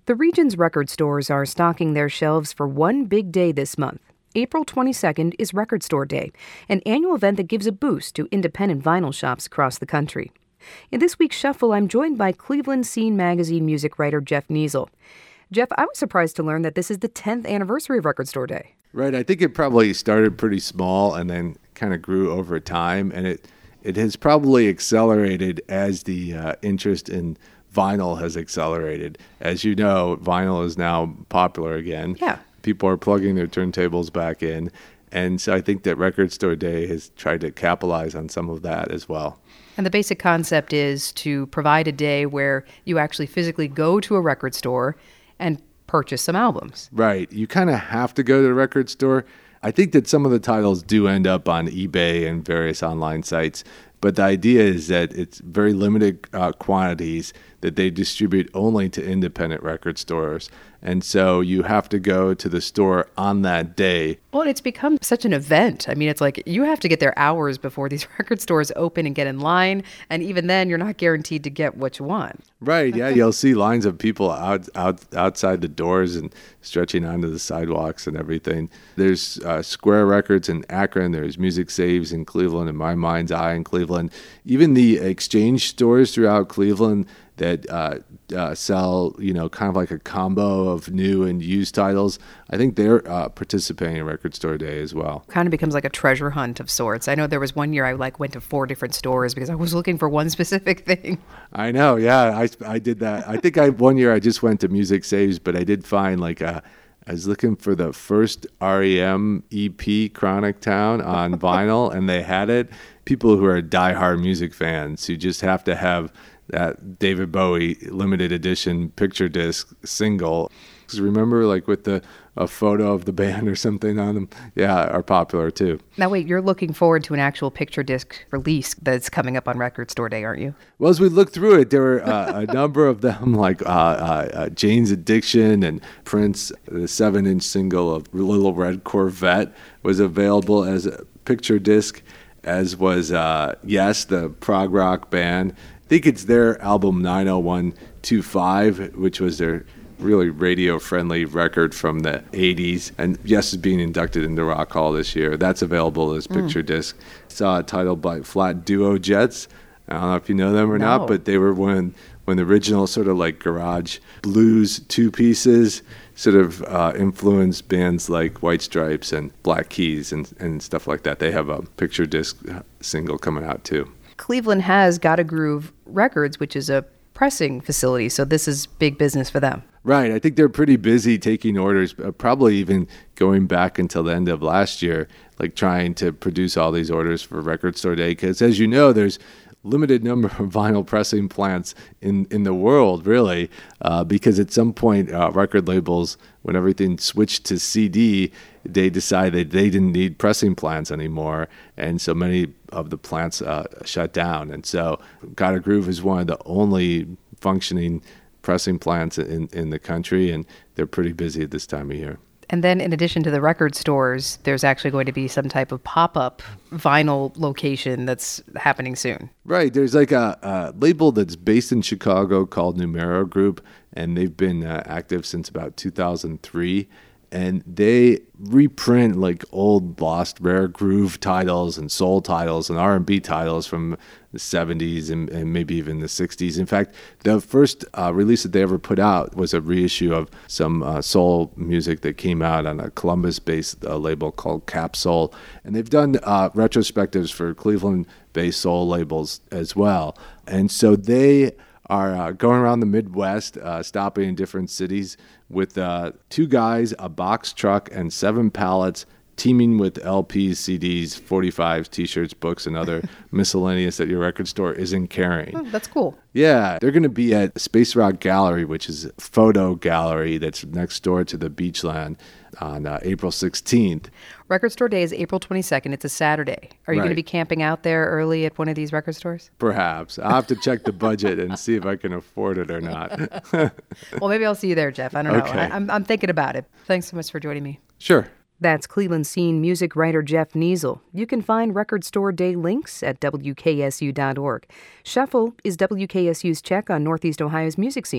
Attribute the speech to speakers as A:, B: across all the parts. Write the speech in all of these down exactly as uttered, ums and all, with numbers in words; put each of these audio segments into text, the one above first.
A: The region's record stores are stocking their shelves for one big day this month. April twenty-second is Record Store Day, an annual event that gives a boost to independent vinyl shops across the country. In this week's Shuffle, I'm joined by Cleveland Scene magazine music writer Jeff Niesel. Jeff, I was surprised to learn that this is the tenth anniversary of Record Store Day.
B: Right. I think it probably started pretty small and then kind of grew over time, and it it has probably accelerated as the uh, interest in vinyl has accelerated. As you know, vinyl is now popular again.
A: Yeah.
B: People are plugging their turntables back in. And so I think that Record Store Day has tried to capitalize on some of that as well.
A: And the basic concept is to provide a day where you actually physically go to a record store and purchase some albums.
B: Right. You kind of have to go to the record store. I think that some of the titles do end up on eBay and various online sites. But the idea is that it's very limited uh, quantities that they distribute only to independent record stores. And so you have to go to the store on that day.
A: Well, it's become such an event. I mean, it's like you have to get there hours before these record stores open and get in line. And even then, you're not guaranteed to get what you want.
B: Right. Yeah. You'll see lines of people out, out outside the doors and stretching onto the sidewalks and everything. There's uh, Square Records in Akron. There's Music Saves in Cleveland and My Mind's Eye in Cleveland. Even the exchange stores throughout Cleveland that uh, uh, sell, you know, kind of like a combo of new and used titles. I think they're uh, participating in Record Store Day as well.
A: Kind of becomes like a treasure hunt of sorts. I know there was one year I like went to four different stores because I was looking for one specific thing.
B: I know, yeah, I, I did that. I think I one year I just went to Music Saves, but I did find like a, I was looking for the first R E M E P, Chronic Town, on vinyl, and they had it. People who are diehard music fans who just have to have that David Bowie limited edition picture disc single. Because remember, like with the a photo of the band or something on them, yeah, are popular too.
A: Now wait, you're looking forward to an actual picture disc release that's coming up on Record Store Day, aren't you?
B: Well, as we looked through it, there were uh, a number of them, like uh, uh, uh, Jane's Addiction and Prince. The seven-inch single of Little Red Corvette was available as a picture disc, as was uh, Yes, the prog rock band. I think it's their album nine oh one two five, which was their really radio-friendly record from the eighties. And Yes is being inducted into Rock Hall this year. That's available as picture mm. disc. Saw a title by Flat Duo Jets. I don't know if you know them or
A: no.
B: not, but they were one when the original sort of like garage blues two pieces sort of uh, influenced bands like White Stripes and Black Keys and, and stuff like that. They have a picture disc single coming out too.
A: Cleveland has Gotta Groove Records, which is a pressing facility, so this is big business for them.
B: Right. I think they're pretty busy taking orders, uh, probably even going back until the end of last year, like trying to produce all these orders for Record Store Day. Because as you know, there's limited number of vinyl pressing plants in, in the world, really, uh, because at some point, uh, record labels, when everything switched to C D, they decided they didn't need pressing plants anymore, and so many of the plants uh, shut down. And so Gotta Groove is one of the only functioning pressing plants in, in the country, and they're pretty busy at this time of year.
A: And then in addition to the record stores, there's actually going to be some type of pop-up vinyl location that's happening soon.
B: Right. There's like a, a label that's based in Chicago called Numero Group, and they've been uh, active since about two thousand three. And they reprint like old lost rare groove titles and soul titles and R and B titles from the seventies and, and maybe even the sixties. In fact, the first uh, release that they ever put out was a reissue of some uh, soul music that came out on a Columbus-based uh, label called Capsule. And they've done uh, retrospectives for Cleveland-based soul labels as well. And so they are uh, going around the Midwest, uh, stopping in different cities with uh, two guys, a box truck, and seven pallets, teaming with L Ps, C Ds, forty-fives, T-shirts, books, and other miscellaneous that your record store isn't carrying.
A: Oh, that's cool.
B: Yeah, they're going to be at Space Rock Gallery, which is a photo gallery that's next door to the Beachland, on uh, April sixteenth.
A: Record Store Day is April twenty-second. It's a Saturday. Are you
B: Right.
A: going to be camping out there early at one of these record stores?
B: Perhaps. I'll have to check the budget and see if I can afford it or not.
A: Well, maybe I'll see you there, Jeff. I don't know.
B: Okay.
A: I, I'm, I'm thinking about it. Thanks so much for joining me.
B: Sure.
A: That's Cleveland Scene music writer Jeff Niesel. You can find Record Store Day links at W K S U dot org. Shuffle is W K S U's check on Northeast Ohio's music scene.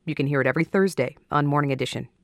A: You can hear it every Thursday on Morning Edition.